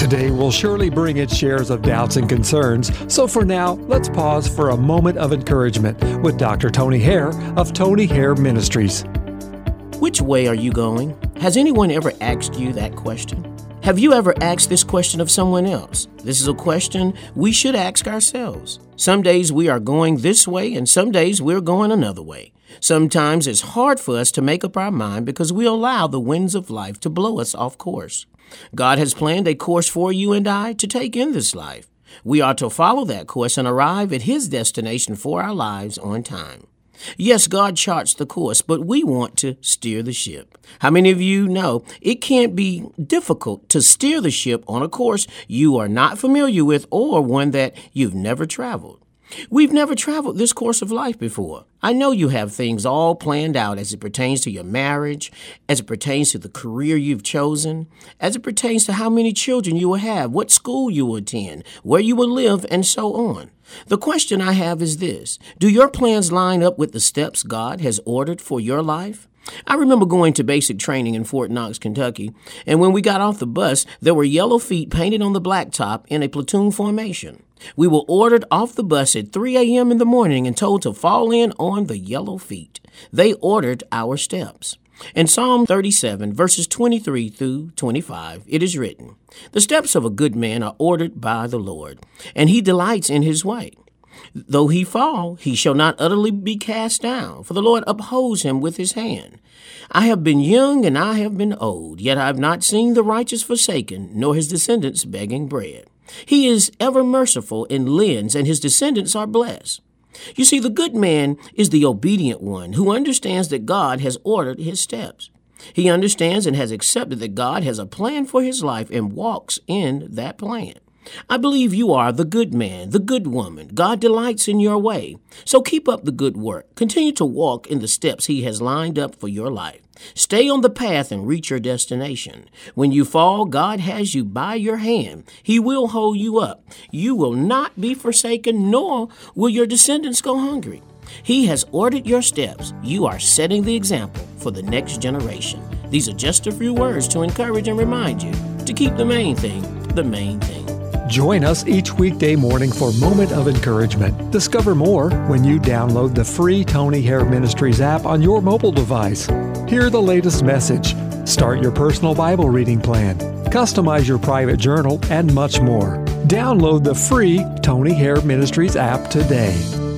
Today will surely bring its shares of doubts and concerns, so for now, let's pause for a moment of encouragement with Dr. Tony Hare of Tony Hare Ministries. Which way are you going? Has anyone ever asked you that question? Have you ever asked this question of someone else? This is a question we should ask ourselves. Some days we are going this way and some days we're going another way. Sometimes it's hard for us to make up our mind because we allow the winds of life to blow us off course. God has planned a course for you and I to take in this life. We are to follow that course and arrive at His destination for our lives on time. Yes, God charts the course, but we want to steer the ship. How many of you know it can't be difficult to steer the ship on a course you are not familiar with or one that you've never traveled? We've never traveled this course of life before. I know you have things all planned out as it pertains to your marriage, as it pertains to the career you've chosen, as it pertains to how many children you will have, what school you will attend, where you will live, and so on. The question I have is this: do your plans line up with the steps God has ordered for your life? I remember going to basic training in Fort Knox, Kentucky, and when we got off the bus, there were yellow feet painted on the blacktop in a platoon formation. We were ordered off the bus at 3 a.m. in the morning and told to fall in on the yellow feet. They ordered our steps. In Psalm 37, verses 23 through 25, it is written, "The steps of a good man are ordered by the Lord, and He delights in his way. Though he fall, he shall not utterly be cast down, for the Lord upholds him with His hand. I have been young and I have been old, yet I have not seen the righteous forsaken, nor his descendants begging bread. He is ever merciful and lends, and his descendants are blessed." You see, the good man is the obedient one who understands that God has ordered his steps. He understands and has accepted that God has a plan for his life and walks in that plan. I believe you are the good man, the good woman. God delights in your way. So keep up the good work. Continue to walk in the steps He has lined up for your life. Stay on the path and reach your destination. When you fall, God has you by your hand. He will hold you up. You will not be forsaken, nor will your descendants go hungry. He has ordered your steps. You are setting the example for the next generation. These are just a few words to encourage and remind you to keep the main thing the main thing. Join us each weekday morning for Moment of Encouragement. Discover more when you download the free Tony Hare Ministries app on your mobile device. Hear the latest message, start your personal Bible reading plan, customize your private journal, and much more. Download the free Tony Hare Ministries app today.